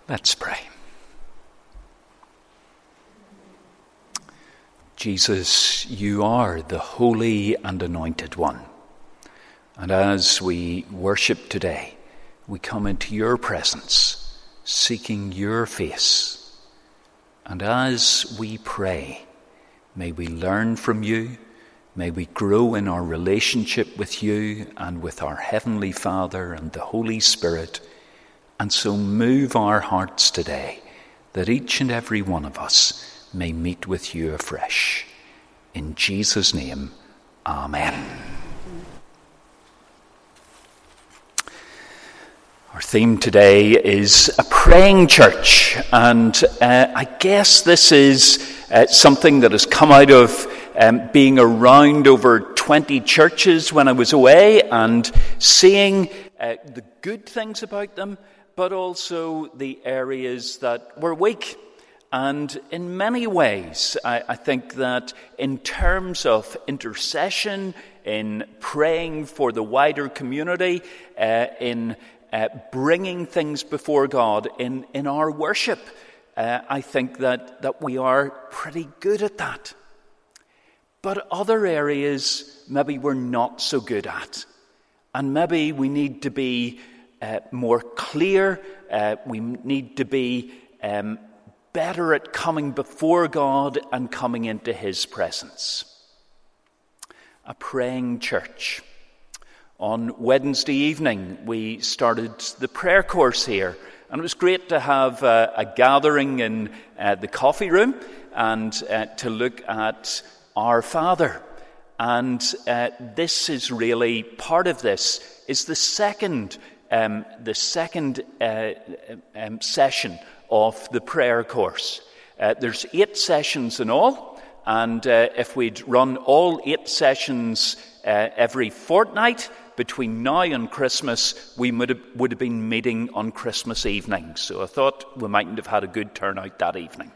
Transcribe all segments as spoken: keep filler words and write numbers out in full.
Let's pray. Jesus, you are the Holy and Anointed One. And as we worship today, we come into your presence, seeking your face. And as we pray, may we learn from you, may we grow in our relationship with you and with our Heavenly Father and the Holy Spirit, and so move our hearts today, that each and every one of us may meet with you afresh. In Jesus' name, amen. Our theme today is a praying church, and uh, I guess this is uh, something that has come out of um, being around over twenty churches when I was away and seeing uh, the good things about them, but also the areas that were weak. And in many ways, I, I think that in terms of intercession, in praying for the wider community, uh, in uh, bringing things before God, in, in our worship, uh, I think that, that we are pretty good at that. But other areas, maybe we're not so good at. And maybe we need to be Uh, more clear, uh, we need to be um, better at coming before God and coming into his presence. A praying church. On Wednesday evening, we started the prayer course here, and it was great to have uh, a gathering in uh, the coffee room and uh, to look at Our Father. And uh, this is really, part of this is the second Um, the second uh, um, session of the prayer course. Uh, there's eight sessions in all, and uh, if we'd run all eight sessions uh, every fortnight between now and Christmas, we would have, would have been meeting on Christmas evening. So I thought we mightn't have had a good turnout that evening.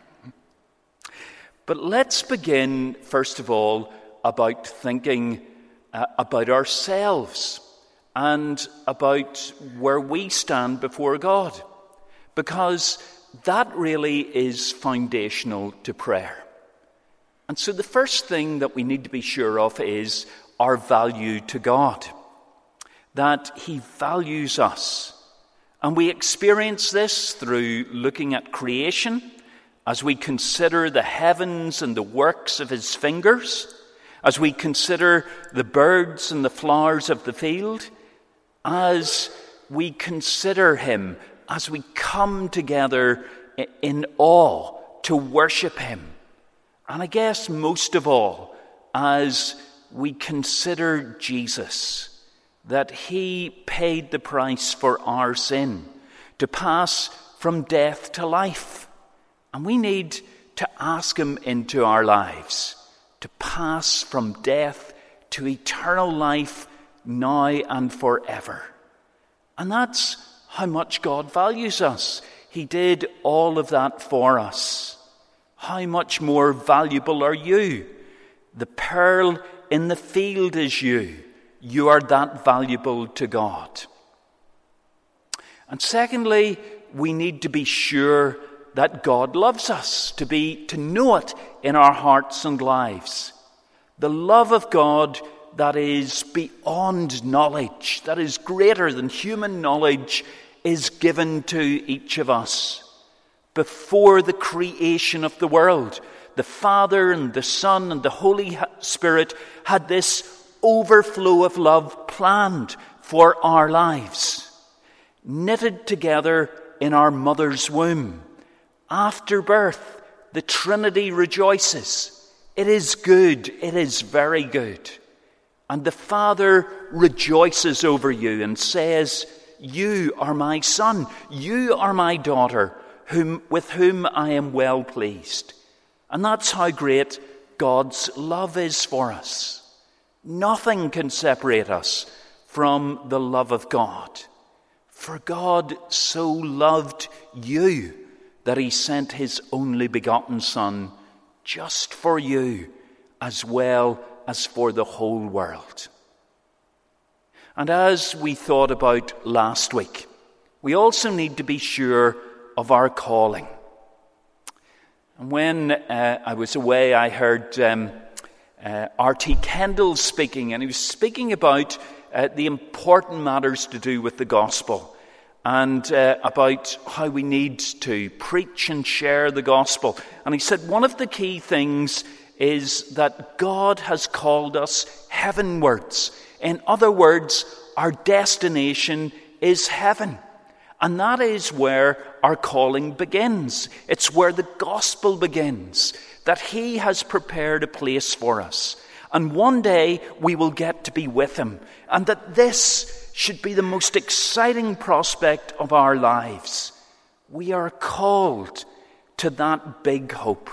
But let's begin, first of all, about thinking uh, about ourselves and about where we stand before God, because that really is foundational to prayer. And so the first thing that we need to be sure of is our value to God, that he values us. And we experience this through looking at creation, as we consider the heavens and the works of his fingers, as we consider the birds and the flowers of the field, as we consider him, as we come together in awe to worship him. And I guess most of all, as we consider Jesus, that he paid the price for our sin, to pass from death to life. And we need to ask him into our lives, to pass from death to eternal life now and forever. And that's how much God values us. He did all of that for us. How much more valuable are you? The pearl in the field is you. You are that valuable to God. And secondly, we need to be sure that God loves us, to be to know it in our hearts and lives. The love of God that is beyond knowledge, that is greater than human knowledge, is given to each of us. Before the creation of the world, the Father and the Son and the Holy Spirit had this overflow of love planned for our lives. Knitted together in our mother's womb. After birth, the Trinity rejoices. It is good, it is very good. And the Father rejoices over you and says, you are my son, you are my daughter, whom, with whom I am well pleased. And that's how great God's love is for us. Nothing can separate us from the love of God. For God so loved you that he sent his only begotten Son just for you, as well as for the whole world. And as we thought about last week, we also need to be sure of our calling. And when uh, I was away, I heard um, uh, R T Kendall speaking, and he was speaking about uh, the important matters to do with the gospel, and uh, about how we need to preach and share the gospel. And he said one of the key things is that God has called us heavenwards. In other words, our destination is heaven. And that is where our calling begins. It's where the gospel begins, that he has prepared a place for us. And one day we will get to be with him. And that this should be the most exciting prospect of our lives. We are called to that big hope.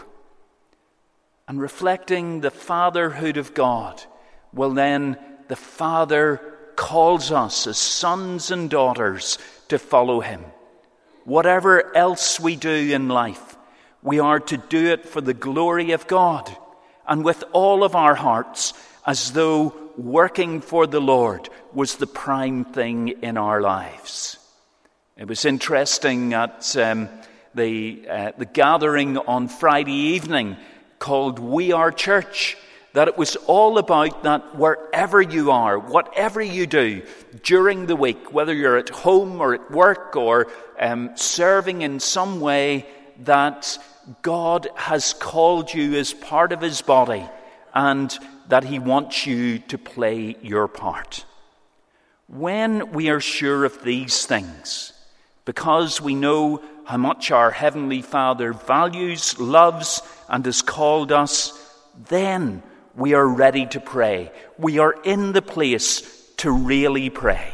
And reflecting the fatherhood of God, well then the Father calls us as sons and daughters to follow him. Whatever else we do in life, we are to do it for the glory of God and with all of our hearts, as though working for the Lord was the prime thing in our lives. It was interesting at um, the, uh, the gathering on Friday evening called We Are Church, that it was all about that wherever you are, whatever you do during the week, whether you're at home or at work or um, serving in some way, that God has called you as part of his body and that he wants you to play your part. When we are sure of these things, because we know how much our Heavenly Father values, loves, and has called us, then we are ready to pray. We are in the place to really pray.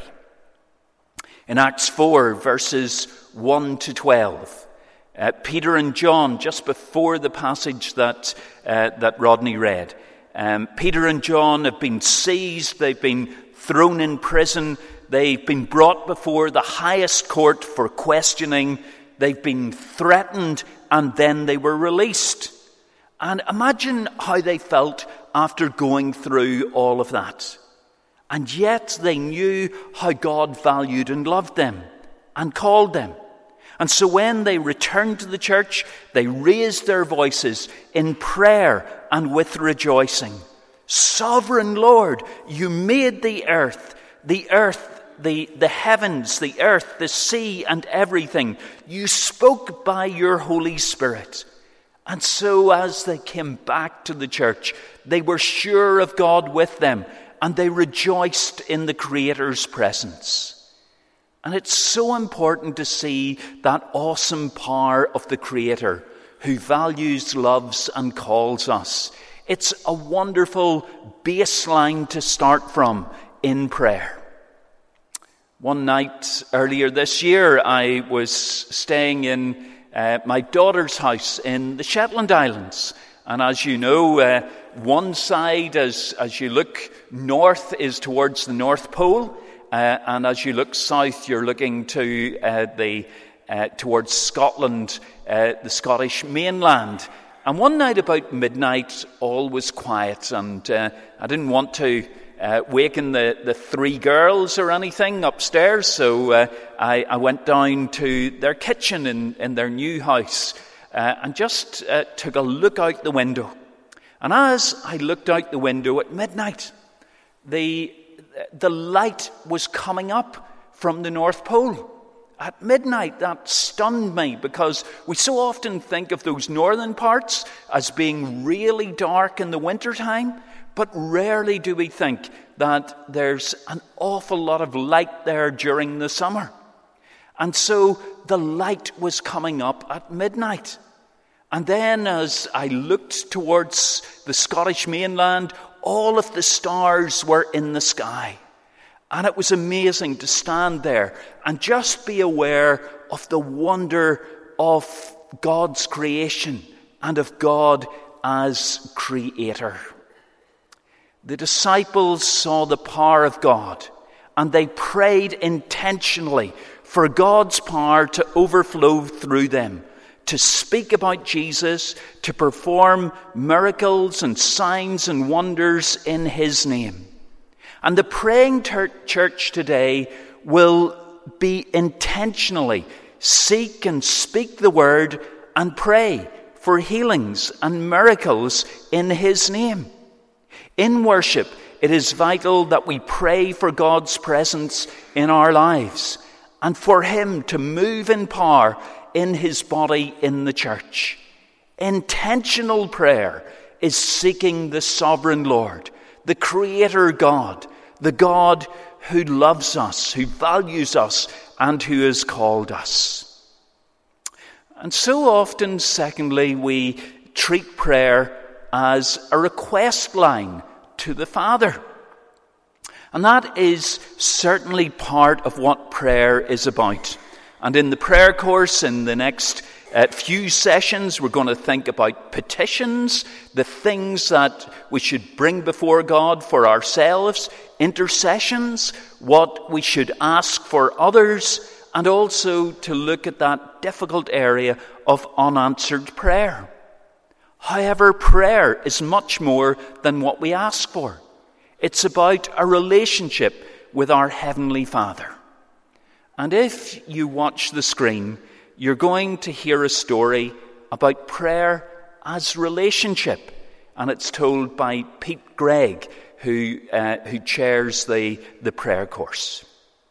In Acts four, verses one to twelve, uh, Peter and John, just before the passage that, uh, that Rodney read, um, Peter and John have been seized, they've been thrown in prison, they've been brought before the highest court for questioning, they've been threatened, and then they were released. And imagine how they felt after going through all of that. And yet they knew how God valued and loved them and called them. And so when they returned to the church, they raised their voices in prayer and with rejoicing. Sovereign Lord, you made the earth, the earth, the, the heavens, the earth, the sea, and everything. You spoke by your Holy Spirit. And so as they came back to the church, they were sure of God with them, and they rejoiced in the Creator's presence. And it's so important to see that awesome power of the Creator who values, loves, and calls us. It's a wonderful baseline to start from in prayer. One night earlier this year, I was staying in Uh, my daughter's house in the Shetland Islands. And as you know, uh, one side, as, as you look north, is towards the North Pole. Uh, and as you look south, you're looking to uh, the uh, towards Scotland, uh, the Scottish mainland. And one night about midnight, all was quiet. And uh, I didn't want to Uh, waking the, the three girls or anything upstairs, so uh, I, I went down to their kitchen in, in their new house uh, and just uh, took a look out the window. And as I looked out the window at midnight, the, the light was coming up from the North Pole. At midnight, that stunned me, because we so often think of those northern parts as being really dark in the wintertime, but rarely do we think that there's an awful lot of light there during the summer. And so the light was coming up at midnight. And then as I looked towards the Scottish mainland, all of the stars were in the sky. And it was amazing to stand there and just be aware of the wonder of God's creation and of God as Creator. The disciples saw the power of God, and they prayed intentionally for God's power to overflow through them, to speak about Jesus, to perform miracles and signs and wonders in his name. And the praying ter- church today will be intentionally seek and speak the word and pray for healings and miracles in his name. In worship, it is vital that we pray for God's presence in our lives and for him to move in power in his body in the church. Intentional prayer is seeking the sovereign Lord, the Creator God, the God who loves us, who values us, and who has called us. And so often, secondly, we treat prayer as a request line to the Father. And that is certainly part of what prayer is about. And in the prayer course, in the next uh, few sessions, we're going to think about petitions, the things that we should bring before God for ourselves, intercessions, what we should ask for others, and also to look at that difficult area of unanswered prayer. However, prayer is much more than what we ask for. It's about a relationship with our Heavenly Father. And if you watch the screen, you're going to hear a story about prayer as relationship. And it's told by Pete Gregg, who uh, who chairs the, the prayer course.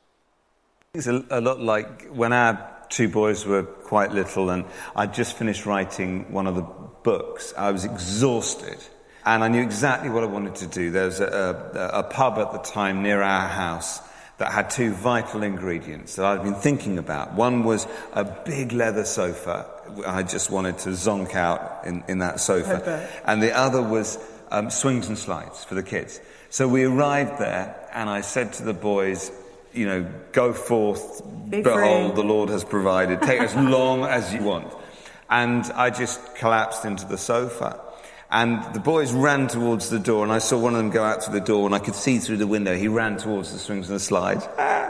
It's a, a lot like when our two boys were quite little and I'd just finished writing one of the books. I was exhausted and I knew exactly what I wanted to do. There was a, a, a pub at the time near our house that had two vital ingredients that I'd been thinking about. One was a big leather sofa. I just wanted to zonk out in, in that sofa. And the other was um, swings and slides for the kids. So we arrived there and I said to the boys, you know, go forth, Be behold, free. The Lord has provided. Take as long as you want. And I just collapsed into the sofa. And the boys ran towards the door, and I saw one of them go out to the door, and I could see through the window he ran towards the swings and the slides.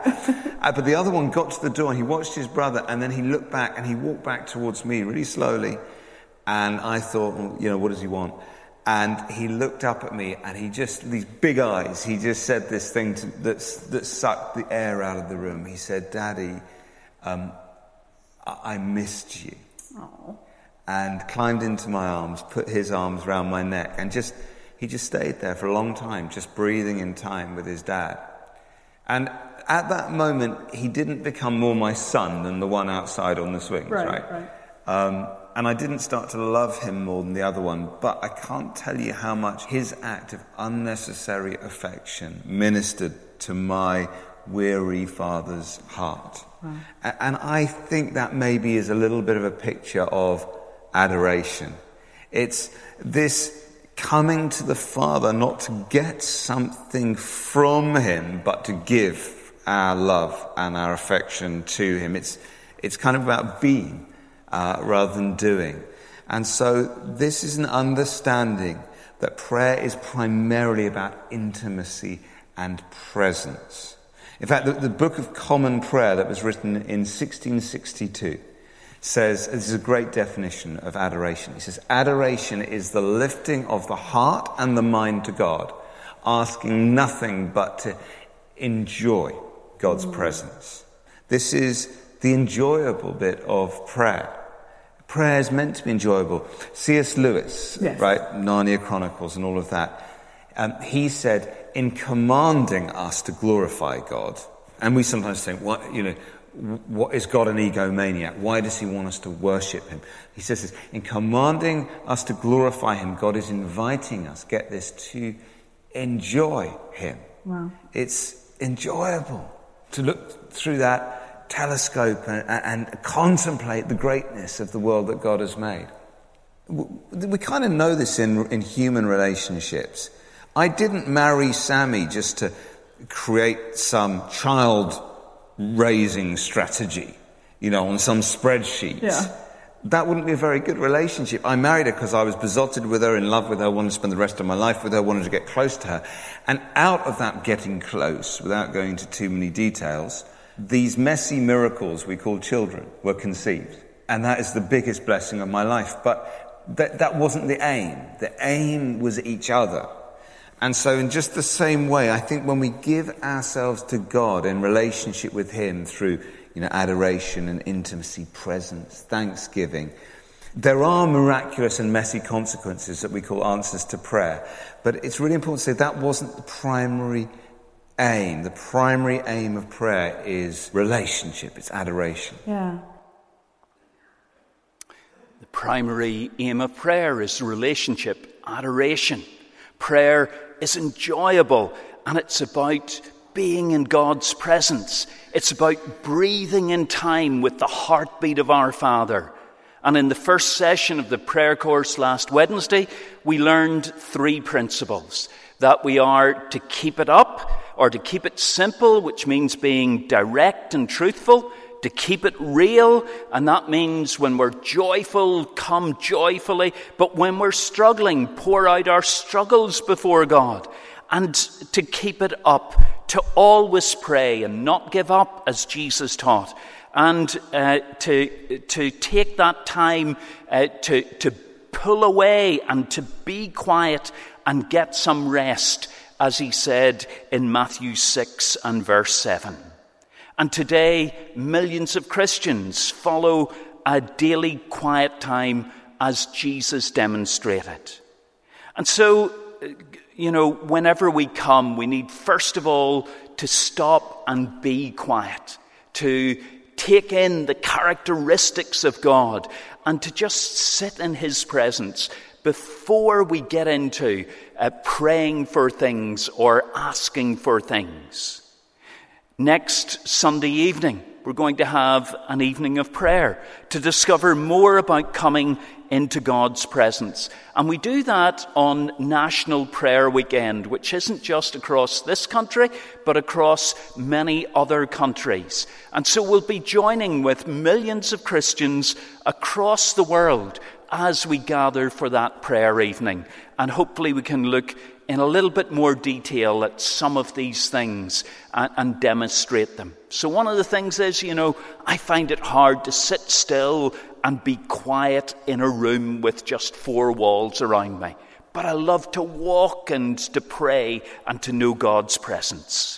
uh, but the other one got to the door, and he watched his brother, and then he looked back, and he walked back towards me really slowly. And I thought, well, you know, what does he want? And he looked up at me, and he just, these big eyes, he just said this thing to, that, that sucked the air out of the room. He said, Daddy, um, I, I missed you. Aww. And climbed into my arms, put his arms around my neck, and just he just stayed there for a long time, just breathing in time with his dad. And at that moment, he didn't become more my son than the one outside on the swings, right? right? right. Um, and I didn't start to love him more than the other one, but I can't tell you how much his act of unnecessary affection ministered to my weary father's heart. Wow. And I think that maybe is a little bit of a picture of adoration. It's this coming to the Father not to get something from him, but to give our love and our affection to him. It's it's kind of about being uh, rather than doing. And so this is an understanding that prayer is primarily about intimacy and presence. In fact, the, the Book of Common Prayer that was written in sixteen sixty-two says, this is a great definition of adoration. It says, adoration is the lifting of the heart and the mind to God, asking nothing but to enjoy God's mm. presence. This is the enjoyable bit of prayer. Prayer is meant to be enjoyable. C S Lewis, yes. right, Narnia Chronicles and all of that, um, he said, in commanding us to glorify God, and we sometimes think, what, you know, what is God an egomaniac? Why does he want us to worship him? He says this, in commanding us to glorify him, God is inviting us, get this, to enjoy him. Wow. It's enjoyable to look through that telescope and, and contemplate the greatness of the world that God has made. We kind of know this in, in human relationships. I didn't marry Sammy just to create some child raising strategy, you know, on some spreadsheet. Yeah. That wouldn't be a very good relationship. I married her because I was besotted with her, in love with her, wanted to spend the rest of my life with her, wanted to get close to her. And out of that getting close, without going into too many details, these messy miracles we call children were conceived. And that is the biggest blessing of my life. But that, that wasn't the aim. The aim was each other. And so in just the same way, I think when we give ourselves to God in relationship with him through you know, adoration and intimacy, presence, thanksgiving. There are miraculous and messy consequences that we call answers to prayer. But it's really important to say that wasn't the primary aim. The primary aim of prayer is relationship, it's adoration. Yeah. The primary aim of prayer is relationship, adoration. Prayer is enjoyable, and it's about being in God's presence. It's about breathing in time with the heartbeat of our Father. And in the first session of the prayer course last Wednesday, we learned three principles. That we are to keep it up, or to keep it simple, which means being direct and truthful. To keep it real, and that means when we're joyful, come joyfully. But when we're struggling, pour out our struggles before God. And to keep it up, to always pray and not give up, as Jesus taught. And uh, to to take that time uh, to to pull away and to be quiet and get some rest, as he said in Matthew six and verse seven. And today, millions of Christians follow a daily quiet time as Jesus demonstrated. And so, you know, whenever we come, we need first of all to stop and be quiet, to take in the characteristics of God, and to just sit in his presence before we get into uh, praying for things or asking for things. Next Sunday evening, we're going to have an evening of prayer to discover more about coming into God's presence. And we do that on National Prayer Weekend, which isn't just across this country, but across many other countries. And so we'll be joining with millions of Christians across the world as we gather for that prayer evening. And hopefully we can look in a little bit more detail at some of these things and, and demonstrate them. So one of the things is, you know, I find it hard to sit still and be quiet in a room with just four walls around me. But I love to walk and to pray and to know God's presence.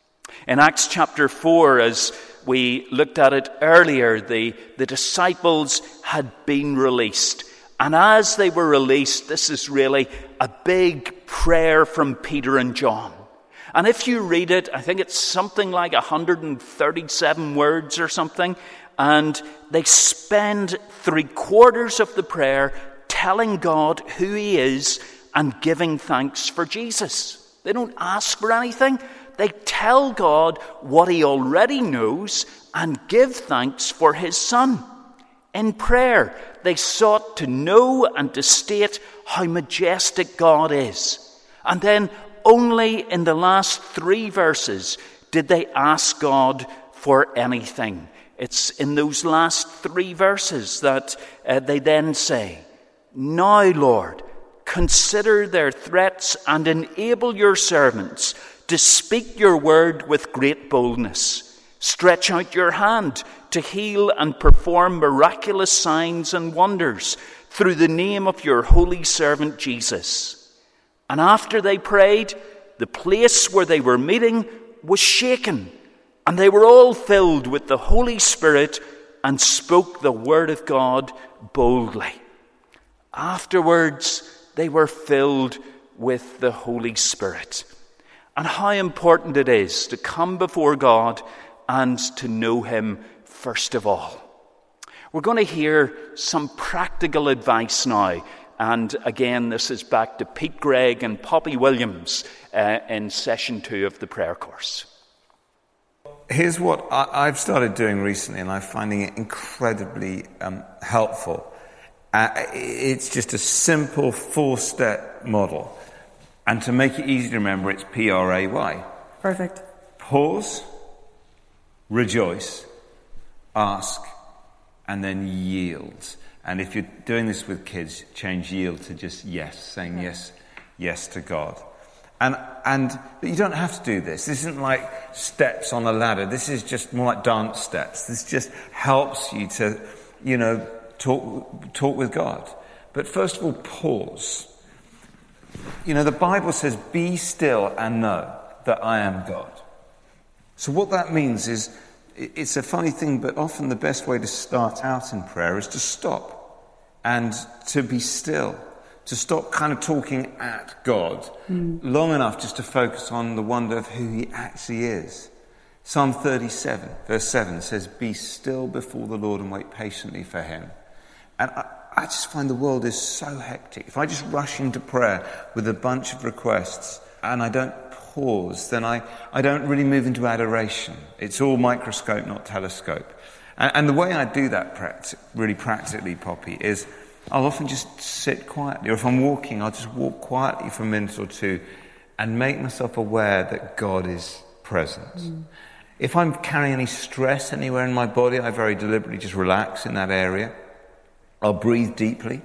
In Acts chapter four, as we looked at it earlier, the, the disciples had been released. And as they were released, this is really a big prayer from Peter and John. And if you read it, I think it's something like one hundred thirty-seven words or something. And they spend three quarters of the prayer telling God who he is and giving thanks for Jesus. They don't ask for anything. They tell God what he already knows and give thanks for his Son. In prayer, they sought to know and to state how majestic God is. And then only in the last three verses did they ask God for anything. It's in those last three verses that uh, they then say, "Now, Lord, consider their threats and enable your servants to speak your word with great boldness. Stretch out your hand to heal and perform miraculous signs and wonders through the name of your holy servant Jesus." And after they prayed, the place where they were meeting was shaken, and they were all filled with the Holy Spirit and spoke the word of God boldly. Afterwards, they were filled with the Holy Spirit. And how important it is to come before God and to know him first of all. We're going to hear some practical advice now. And again, this is back to Pete Gregg and Poppy Williams uh, in session two of the prayer course. Here's what I, I've started doing recently, and I'm finding it incredibly um, helpful. Uh, it's just a simple four-step model. And to make it easy to remember, it's P R A Y. Perfect. Pause, rejoice, ask, and then yield. And if you're doing this with kids, change yield to just yes, saying yes, yes to God. And and you don't have to do this. This isn't like steps on a ladder. This is just more like dance steps. This just helps you to, you know, talk talk with God. But first of all, pause. You know, the Bible says, "Be still and know that I am God." So what that means is it's a funny thing, but often the best way to start out in prayer is to stop and to be still, to stop kind of talking at God mm. long enough just to focus on the wonder of who he actually is. Psalm thirty-seven, verse seven says, "Be still before the Lord and wait patiently for him." And I, I just find the world is so hectic. If I just rush into prayer with a bunch of requests and I don't pause, then I, I don't really move into adoration. It's all microscope, not telescope. And, and the way I do that practi- really practically, Poppy, is I'll often just sit quietly. Or if I'm walking, I'll just walk quietly for a minute or two and make myself aware that God is present. Mm. If I'm carrying any stress anywhere in my body, I very deliberately just relax in that area. I'll breathe deeply.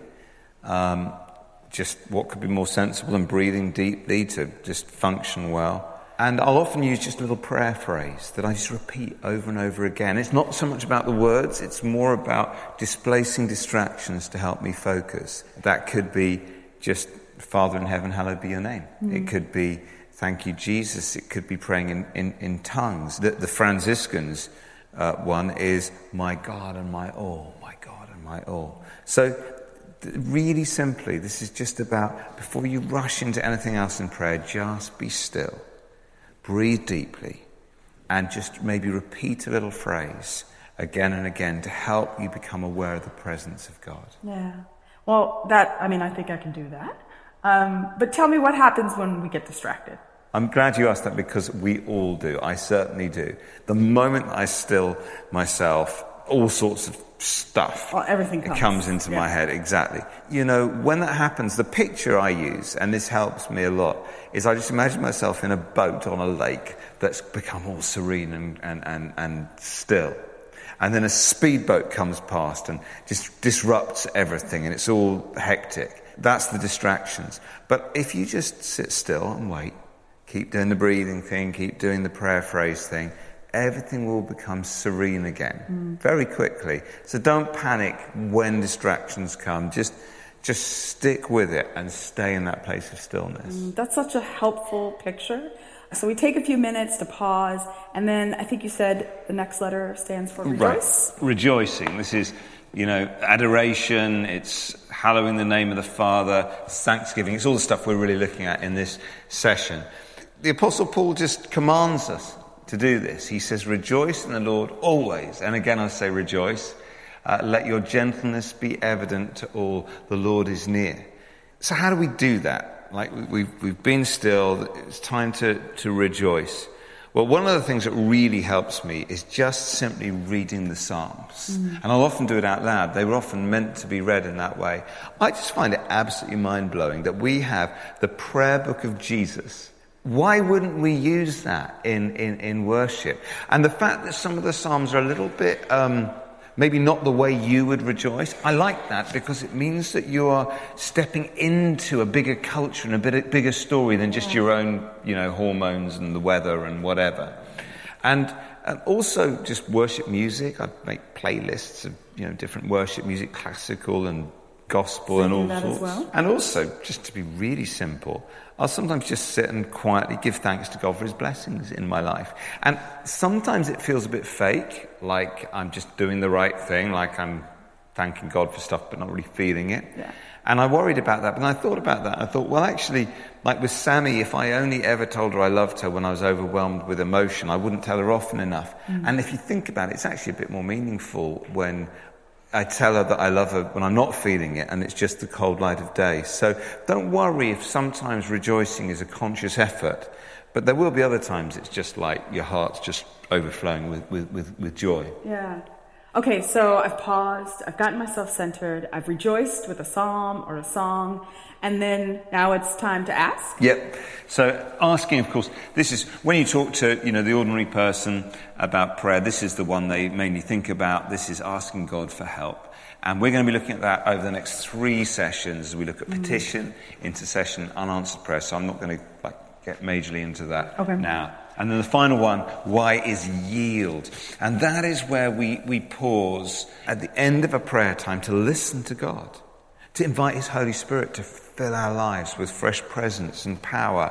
Um, just what could be more sensible than breathing deeply to just function well. And I'll often use just a little prayer phrase that I just repeat over and over again. It's not so much about the words, it's more about displacing distractions to help me focus. That could be just, "Father in heaven, hallowed be your name." Mm. It could be, "Thank you, Jesus." It could be praying in, in, in tongues. The, the Franciscans uh, one is, "My God and my all, my God and my all." So really simply, this is just about, before you rush into anything else in prayer, just be still, breathe deeply, and just maybe repeat a little phrase again and again to help you become aware of the presence of God. Yeah. Well, that, I mean, I think I can do that. Um, but tell me, what happens when we get distracted? I'm glad you asked that, because we all do. I certainly do. The moment I still myself, all sorts of stuff well, everything comes, comes into yeah. my head. Exactly. You know, when that happens, the picture I use, and this helps me a lot, is I just imagine myself in a boat on a lake that's become all serene and, and, and, and still. And then a speedboat comes past and just disrupts everything, and it's all hectic. That's the distractions. But if you just sit still and wait, keep doing the breathing thing, keep doing the prayer phrase thing, everything will become serene again mm. very quickly. So don't panic when distractions come. Just just stick with it and stay in that place of stillness. Mm, that's such a helpful picture. So we take a few minutes to pause, and then I think you said the next letter stands for rejoice. Right. Rejoicing. This is, you know, adoration. It's hallowing the name of the Father. It's thanksgiving. It's all the stuff we're really looking at in this session. The Apostle Paul just commands us to do this. He says, "Rejoice in the Lord always." And again, I say rejoice. Uh, "Let your gentleness be evident to all. The Lord is near." So how do we do that? Like, we've, we've been still. It's time to, to rejoice. Well, one of the things that really helps me is just simply reading the Psalms. Mm. And I'll often do it out loud. They were often meant to be read in that way. I just find it absolutely mind-blowing that we have the prayer book of Jesus. Why wouldn't we use that in, in, in worship? And the fact that some of the Psalms are a little bit, um, maybe not the way you would rejoice, I like that, because it means that you are stepping into a bigger culture and a bit bigger story than just your own, you know, hormones and the weather and whatever. And, and also just worship music. I make playlists of, you know, different worship music, classical and gospel and all sorts. Well. And also, just to be really simple, I'll sometimes just sit and quietly give thanks to God for his blessings in my life. And sometimes it feels a bit fake, like I'm just doing the right thing, like I'm thanking God for stuff but not really feeling it. Yeah. And I worried about that, but I thought about that. I thought, well, actually, like with Sammy, if I only ever told her I loved her when I was overwhelmed with emotion, I wouldn't tell her often enough. Mm. And if you think about it, it's actually a bit more meaningful when I tell her that I love her when I'm not feeling it, and it's just the cold light of day. So don't worry if sometimes rejoicing is a conscious effort, but there will be other times it's just like your heart's just overflowing with, with, with, with joy. Yeah. Okay, so I've paused, I've gotten myself centered, I've rejoiced with a psalm or a song, and then now it's time to ask? Yep. So asking, of course, this is, when you talk to, you know, the ordinary person about prayer, this is the one they mainly think about. This is asking God for help. And we're going to be looking at that over the next three sessions as we look at mm. petition, intercession, unanswered prayer. So I'm not going to like get majorly into that okay. now. And then the final one, why, is yield. And that is where we, we pause at the end of a prayer time to listen to God, to invite his Holy Spirit to fill our lives with fresh presence and power,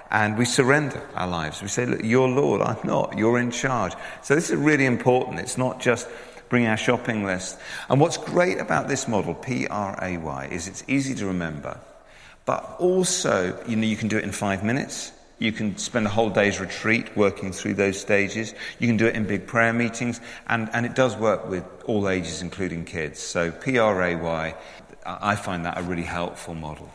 And we surrender our lives. We say, look, you're Lord, I'm not. You're in charge. So this is really important. It's not just bring our shopping list. And what's great about this model, P R A Y, is it's easy to remember. But also, you know, you can do it in five minutes. You can spend a whole day's retreat working through those stages. You can do it in big prayer meetings. And, and it does work with all ages, including kids. So P R A Y, I find that a really helpful model.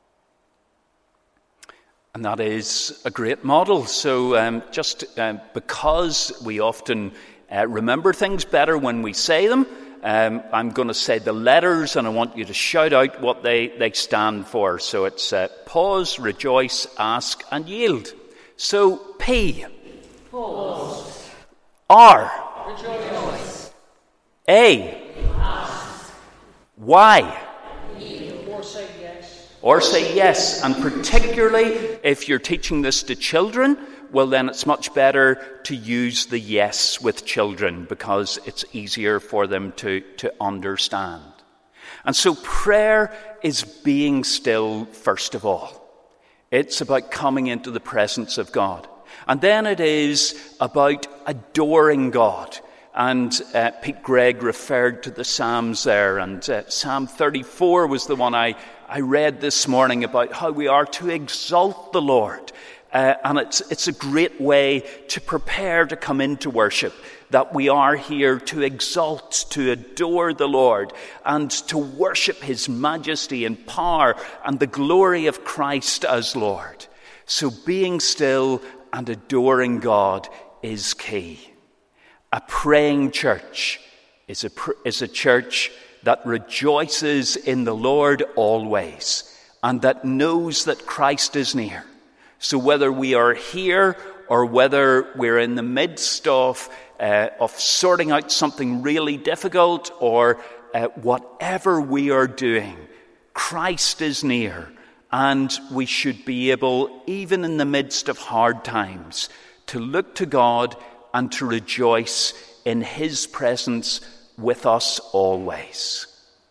And that is a great model. So um, just uh, because we often uh, remember things better when we say them, um, I'm going to say the letters and I want you to shout out what they, they stand for. So it's uh, pause, rejoice, ask and yield. So P. Pause. R. Rejoice. A. Ask. Y. Yield. Or say yes. Or say yes, and particularly if you're teaching this to children, well then it's much better to use the yes with children because it's easier for them to, to understand. And so prayer is being still first of all. It's about coming into the presence of God. And then it is about adoring God. And uh, Pete Gregg referred to the Psalms there, and uh, Psalm thirty-four was the one I, I read this morning about how we are to exalt the Lord. Uh, and it's, it's a great way to prepare to come into worship, that we are here to exalt, to adore the Lord, and to worship his majesty and power and the glory of Christ as Lord. So being still and adoring God is key. A praying church is a, is a church that rejoices in the Lord always and that knows that Christ is near. So whether we are here or whether we're in the midst of, uh, of sorting out something really difficult or uh, whatever we are doing, Christ is near, and we should be able, even in the midst of hard times, to look to God and to rejoice in his presence with us always.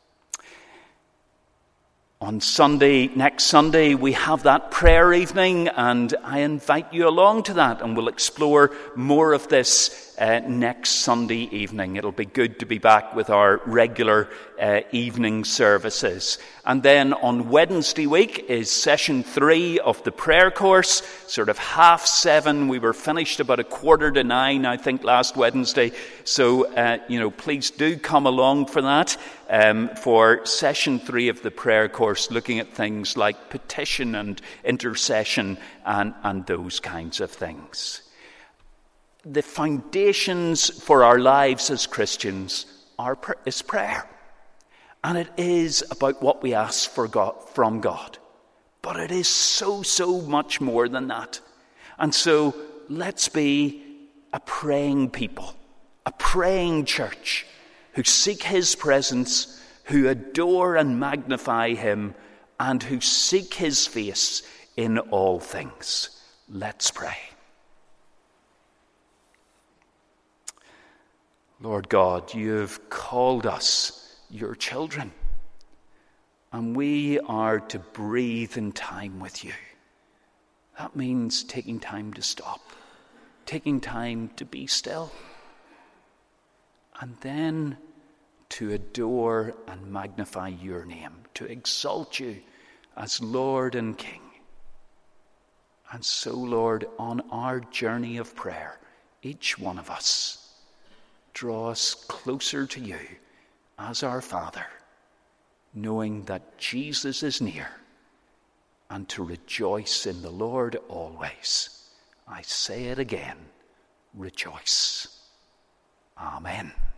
On Sunday, next Sunday, we have that prayer evening, and I invite you along to that, and we'll explore more of this uh, next Sunday evening. It'll be good to be back with our regular uh, evening services. And then on Wednesday week is session three of the prayer course, sort of half seven. We were finished about a quarter to nine, I think, last Wednesday. So, uh, you know, please do come along for that, um, for session three of the prayer course, looking at things like petition and intercession and, and those kinds of things. The foundations for our lives as Christians are is prayer. And it is about what we ask for God, from God. But it is so, so much more than that. And so let's be a praying people, a praying church who seek his presence, who adore and magnify him, and who seek his face in all things. Let's pray. Lord God, you have called us your children, and we are to breathe in time with you. That means taking time to stop, taking time to be still, and then to adore and magnify your name, to exalt you as Lord and King. And so, Lord, on our journey of prayer, each one of us, draw us closer to you as our Father, knowing that Jesus is near, and to rejoice in the Lord always. I say it again, rejoice. Amen.